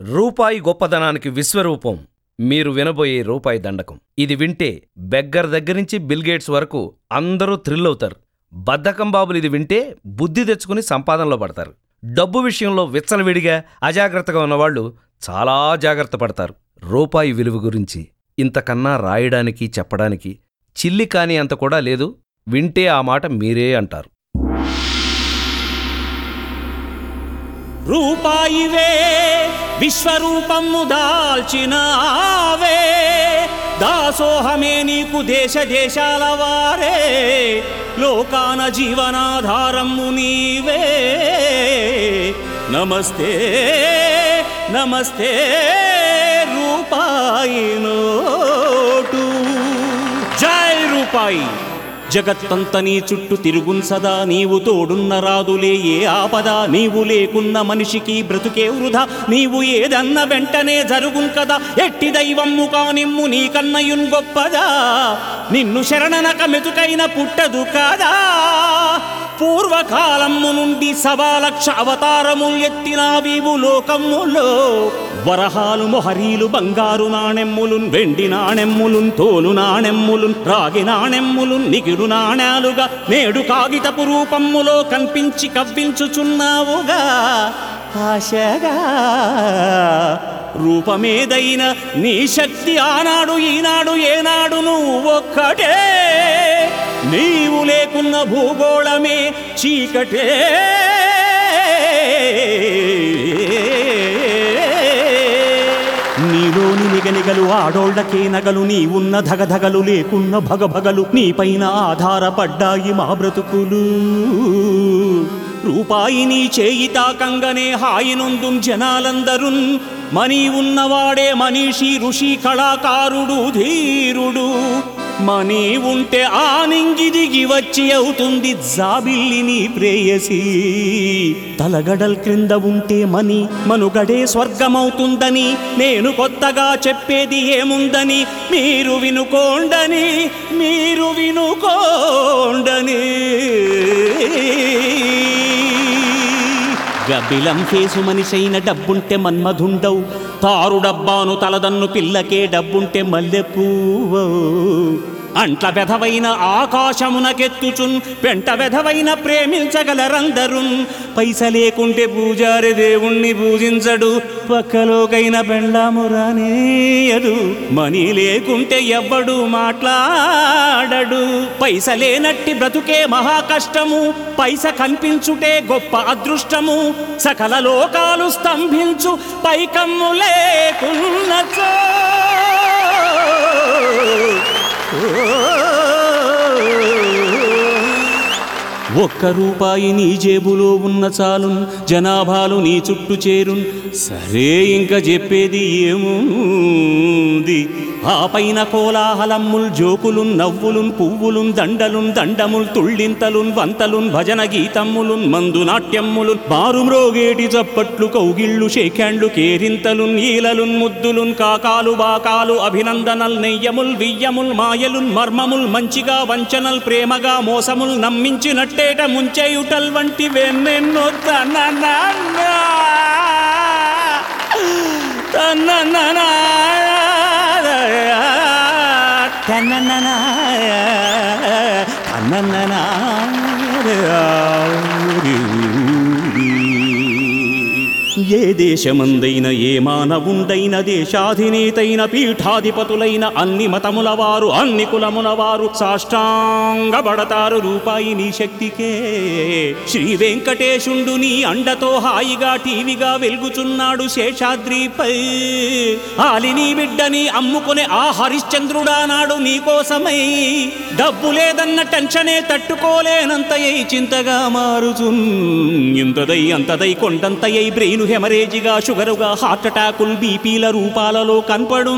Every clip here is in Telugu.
రూపాయి గొప్పదనానికి విశ్వరూపం. మీరు వినబోయే రూపాయి దండకం. ఇది వింటే బెగ్గర్ దగ్గరించి బిల్గేట్స్ వరకు అందరూ థ్రిల్ అవుతారు. బద్ధకం బాబులు ఇది వింటే బుద్ధి తెచ్చుకుని సంపాదనలో పడతారు. డబ్బు విషయంలో విచ్చలవిడిగా అజాగ్రత్తగా ఉన్నవాళ్లు చాలా జాగ్రత్త పడతారు. రూపాయి విలువ గురించి ఇంతకన్నా రాయడానికి చెప్పడానికి చిల్లి కాని అంత కూడా లేదు. వింటే ఆ మాట మీరే అంటారు. రూపాయివే విశ్వరూపము దాల్చినావే, దాసోహమే నీకు దేశ దేశాల వారే, లోకాన జీవనాధారము నీవే. నమస్తే నమస్తే రూపాయి నోటు. జై రూపాయి. జగత్తంత నీ చుట్టూ తిరుగున్ సదా, నీవు తోడున్న రాదులే ఏ ఆపద. నీవు లేకున్న మనిషికి బ్రతుకే వృధా, నీవు ఏదన్న వెంటనే జరుగున్ కదా. ఎట్టి దైవమ్ము కానిమ్ము నీకన్నయున్ గొప్పదా, నిన్ను శరణనక మెతుకైన పుట్టదు కదా. పూర్వకాలము నుండి 1,000,000 అవతారములు ఎత్తినావీవు లోకములో. వరహాలు మొహరీలు బంగారు నాణెమ్ములున్, వెండి నాణెమ్ములున్, తోలు నాణెమ్ములున్, రాగి నాణెమ్ములున్, నిగిరు నాణ్యాలుగా నేడు కాగితపు రూపమ్ములో కనిపించి కవ్వించుచున్నావుగా ఆశగా. రూపమేదైనా నీ శక్తి ఆనాడు ఈనాడు ఏనాడు నువ్వు ఒక్కటే. నీవు లేకున్న భూగోళమే చీకటే. నీలోని నిగనిగలు ఆడోళ్లకే నగలు, నీవున్న ధగధగలు లేకున్న భగభగలు, నీపైన ఆధారపడ్డాయి మా బ్రతుకులు. రూపాయి నీ చేయి తాకంగనే హాయినొందుం జనాలందరున్. మనీ ఉన్నవాడే మనీషి, ఋషి, కళాకారుడు, ధీరుడు. మనీ ఉంటే ఆనింగి దిగి వచ్చి అవుతుంది జాబిల్లి నీ ప్రేయసి. తలగడల్ క్రింద ఉంటే మనీ మనుగడే స్వర్గమవుతుందని నేను కొత్తగా చెప్పేది ఏముందని మీరు వినుకోండని, మీరు వినుకోండని. గబ్బిలం ఫేసు మనిషైన డబ్బుంటే మన్మధుండవు, తారు డబ్బాను తలదన్ను పిల్లకే డబ్బుంటే మల్లెపూవో. అంట్ల వెధవైన ఆకాశమునకెత్తుచున్, పెంట వెధవైన ప్రేమించగలరందరున్. పైస లేకుంటే పూజారి దేవుణ్ణి పూజించడు, పక్కలోకైన పెళ్ళాము రానేయడు. మనీ లేకుంటే ఎవ్వడు మాట్లాడడు. పైస లేనట్టి బ్రతుకే మహా కష్టము, పైస కనిపించుటే గొప్ప అదృష్టము. సకల లోకాలు స్తంభించు పైకమ్ము లేకున్నచో. ఒక్క రూపాయి నీ జేబులో ఉన్న చాలున్, జనాభాలు నీ చుట్టూ చేరున్. సరే ఇంక చెప్పేది ఏముంది. ఆ పైన కోలాహలమ్ముల్, జోకులున్, నవ్వులున్, పువ్వులున్, దండలున్, దండముల్, తుళ్ళింతలున్, వంతలున్, భజన గీతమ్ములున్, మందు నాట్యమ్ములున్, మారుమ్రోగేటి చప్పట్లు, కౌగిళ్ళు, షేక్యాండ్లు, కేరింతలున్, ఈలలున్, ముద్దులున్, కాకాలు, బాకాలు, అభినందనల్, నెయ్యముల్, వియ్యముల్, మాయలున్, మర్మముల్, మంచిగా వంచనల్, ప్రేమగా మోసముల్, నమ్మించినట్టేట ముంచేయుటల్ వంటివెన్నెన్నో. తననా తననా తననా తననా. ఏ దేశమందైన ఏ మానవుండైన, దేశాధినేతైన పీఠాధిపతులైన, అన్ని మతముల వారు అన్ని కులముల వారు సాష్టాంగపడతారు రూపాయి నీ శక్తికే. శ్రీ వెంకటేశుండు నీ అండతో హాయిగా టీవీగా వెలుగుచున్నాడు శేషాద్రిపై. ఆలిని బిడ్డని అమ్ముకునే ఆ హరిశ్చంద్రుడా నాడు నీకోసమై. డబ్బు లేదన్న టెన్షనే తట్టుకోలేనంతయై చింతగా మారుచున్. ఇంతదై అంతదై కొండంతయై బ్రెయిన్ హెమరేజిగా, షుగరుగా, హార్ట్ అటాకులు, బీపీల రూపాలలో కనపడు.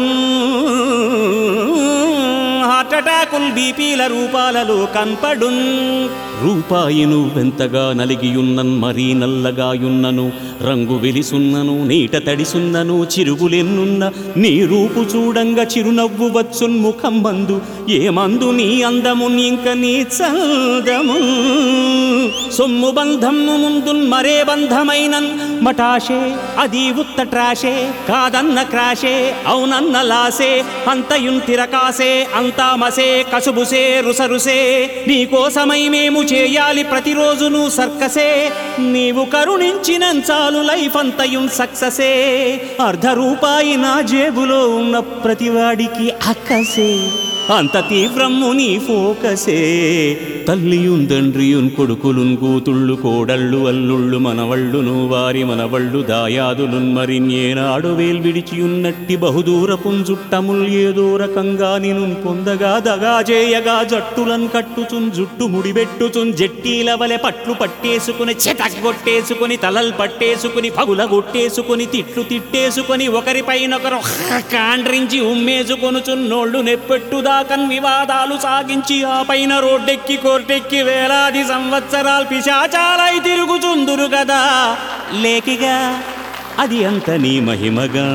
హార్ట్ అటాకులు బీపీల రూపాలలో కనపడు. రూపాయి నువ్వెంతగా నలిగియున్నన్ మరీ నల్లగాయున్నను రంగు వెలిసున్నను నీట తడిసున్నను చిరుగులెన్నున్న నీ రూపు చూడంగా చిరునవ్వు వచ్చున్ ముఖం మందు ఏమందు నీ అందమున్ ఇంక నీ చందము సొమ్ము బంధము ముందున్ మరే బంధమైనన్ మటాషే అది ఉత్త ట్రాషే కాదన్న క్రాషే అవునన్న లాసే అంతయున్ తిరకాసే అంతా మసే కసుబుసే రుసరుసే నీకోసమై మేము చేయాలి ప్రతిరోజును సర్కసే నీవు కరుణించిన చాలు లైఫ్ అంతయున్ సక్ససే అర్ధ రూపాయి నా జేబులో ఉన్న ప్రతివాడికి అక్కసే అంత తీవ్రము నీ ఫోకసే తల్లియున్ తండ్రియున్ కొడుకులున్ కూతుళ్ళు కోడళ్ళు అల్లుళ్ళు మనవళ్ళును వారి మనవళ్ళు దాయాదులున్ మరిన్యేనాడు వేల్ విడిచియున్నట్టి బహుదూరపున్ జుట్టముల్ ఏదో రకంగా నిను పొందగా దగా చేయగా జట్టులన్ కట్టుచున్ జుట్టు ముడిబెట్టుచున్ జట్టీల వలె పట్లు పట్టేసుకుని చెతగొట్టేసుకుని తలల్ పట్టేసుకుని పగుల కొట్టేసుకుని తిట్లు తిట్టేసుకుని ఒకరిపైనొకరు కాండ్రించి ఉమ్మేసుకొనుచున్నోళ్ళు నెప్పెట్టుదాకన్ వివాదాలు సాగించి ఆ పైన రోడ్డెక్కి కోర్టెక్కి వేలాది సంవత్సరాలు పిశాచాలై తిరుగుచుందురు కదా లేకిగా అది అంత నీ మహిమగా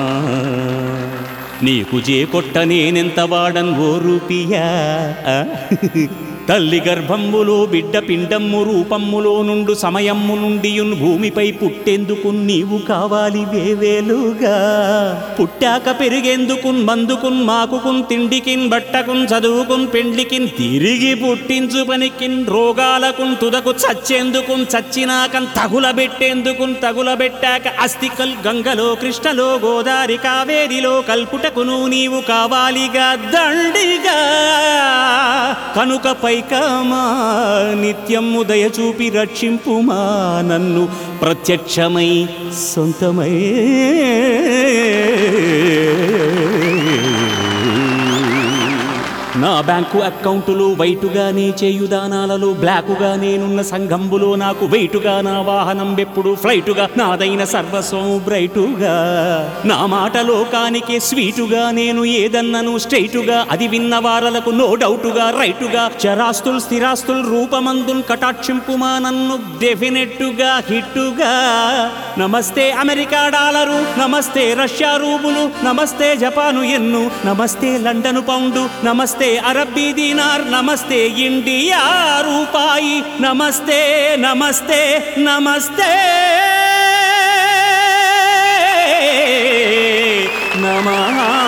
నీకు చేకొట్ట నేనెంత వాడన్ ఓ రూపియా తల్లి గర్భమ్ములో బిడ్డ పిండమ్ము రూపమ్ములో నుండు సమయమ్ము నుండియున్ భూమిపై పుట్టేందుకు నీవు కావాలి వేవేలుగా పుట్టాక పెరిగేందుకున్ మందుకున్ మాకుకున్ తిండికిన్ బట్టకున్ చదువుకున్ పెండ్లికిన్ తిరిగి పుట్టించు పనికిన్ రోగాలకున్ తుదకు చచ్చేందుకున్ చచ్చినాకన్ తగులబెట్టేందుకున్ తగులబెట్టాక అస్థికల్ గంగలో కృష్ణలో గోదారి కావేరిలో కల్పుటకును నీవు కావాలిగా దండిగా కనుకపై కామా నిత్యము దయచూపి రక్షింపుమా నన్ను ప్రత్యక్షమై సొంతమై నా బ్యాంకు అకౌంటులు వైటుగానే చేయుదానాలలో బ్లాకుగా నేనున్న సంఘంబులో నాకు వెయిటుగా నా వాహనం ఎప్పుడు ఫ్లైటుగా నాదైన సర్వస్వం బ్రైటుగా నా మాట లోకానికి స్వీటుగా నేను ఏదన్నను స్ట్రైటుగా అది విన్న వారలకు నో డౌటుగా రైటుగా చరాస్తుల్ స్థిరాస్తుల్ రూపమందున్ కటాక్షింపుమా నన్ను డెఫినెట్టుగా హిట్టుగా నమస్తే అమెరికా డాలరు నమస్తే రష్యా రూబులు నమస్తే జపాను ఎన్ను నమస్తే లండను పౌండు నమస్తే అరబ్బీ దీనార్ నమస్తే ఇండియా రూపాయి నమస్తే నమస్తే నమస్తే నమః